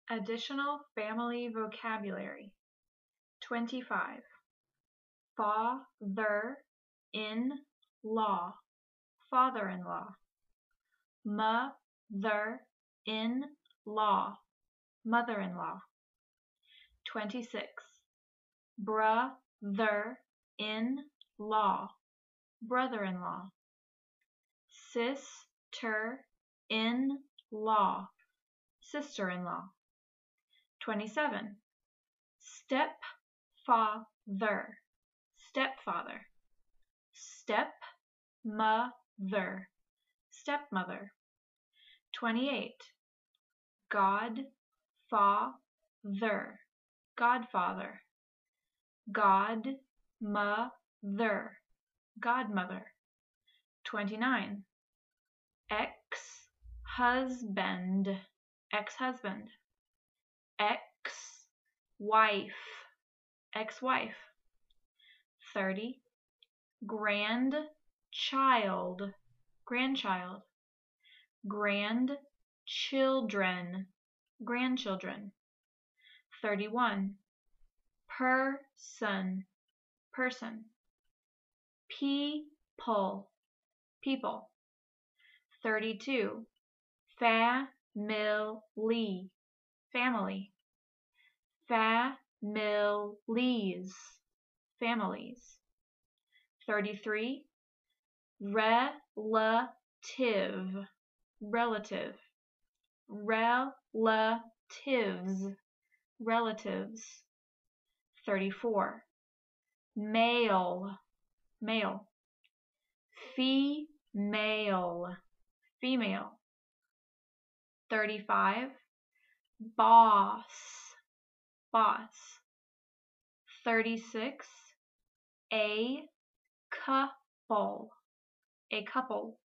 Additional family vocabulary. 25. Father-in-law, father-in-law. Mother-in-law, mother-in-law. 26. Brother-in-law, brother-in-law. Sister-in-law, sister-in-law. 27. Stepfather, stepfather. Stepmother, stepmother. 28. Godfather, godfather. Godmother, godmother. 29. Ex-husband, ex-husband. Ex-wife, ex-wife. 30. Grandchild, grandchild. Grandchildren, grandchildren. 31. Person, person. People, people. 32. Family, family. Families, families. 33. Relative, relative. Relatives, relatives. 34. Male, male. Female, female. 35. Boss, boss. 36. A couple, a couple.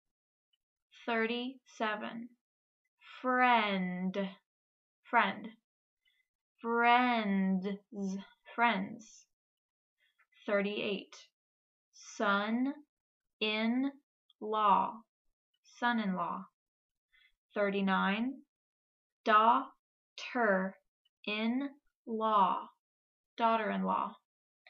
37. Friend, friend. Friends, friends. 38. Son-in-law, son-in-law. 39. Daughter-in-law, daughter-in-law.